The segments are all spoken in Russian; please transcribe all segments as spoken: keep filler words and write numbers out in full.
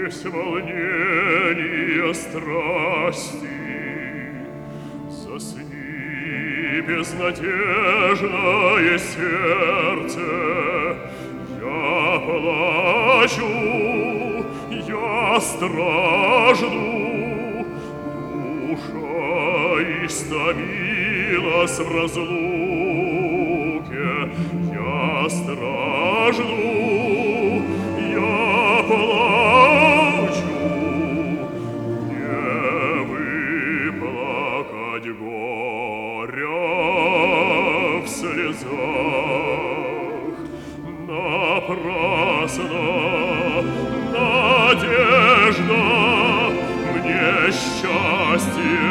весь волнения страсти. Засни, безнадежное сердце, я плачу, я стражду, душа истомилась в разлуке, я стражду, я плачу, не выплакать горя в слезах. Напрасно надежда мне счастье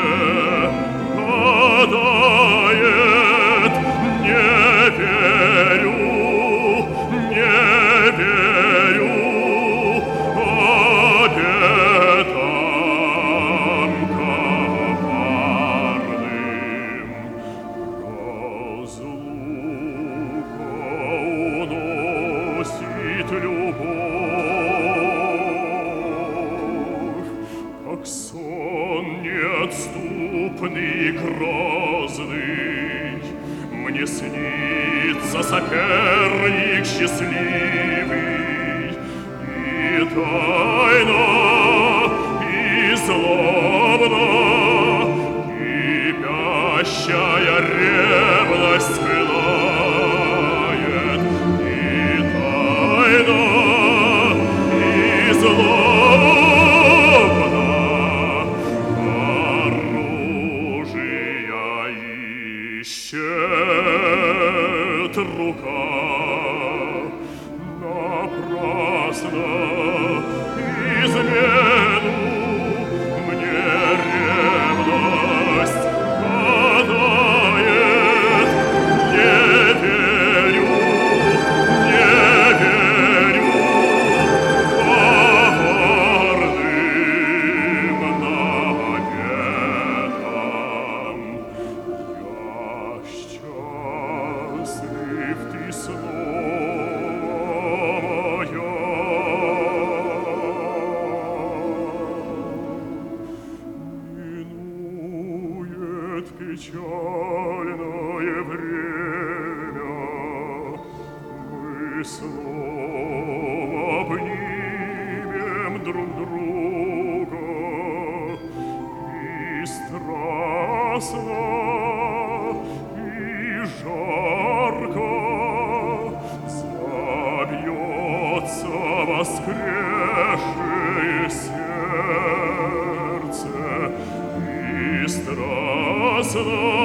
гадает, не верю, не верю обетам коварным. Разлука уносит любовь, как сон неотступный, грозный. Мне снится соперник счастливый, и тайно, и злобно кипящая ревность пылает, и тайно, и злобно оружия ищет рука. Напрасно измену мне ревность гадает, не верю, не верю коварным наветам. Я счастлив, ты снова моя. Минует печальное время, мы снова обнимем друг друга, и страстно, и жарко забьется воскресшее сердце, и страстно